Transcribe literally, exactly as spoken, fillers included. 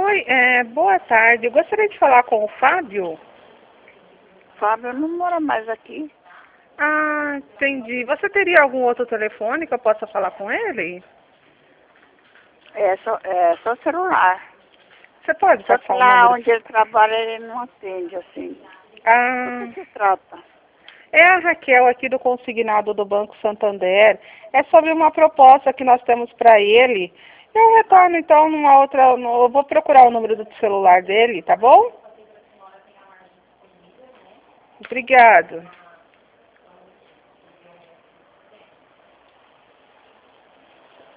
Oi, é, boa tarde. Eu gostaria de falar com o Fábio. Fábio não mora mais aqui. Ah, entendi. Você teria algum outro telefone que eu possa falar com ele? É só, é só celular. Você pode Só que passar o lá número? onde ele trabalha ele não atende assim. Do Ah, que se trata? é a Raquel aqui do Consignado do Banco Santander. É sobre uma proposta que nós temos para ele. Eu retorno então numa outra. Eu vou procurar o número do celular dele, tá bom? Obrigado.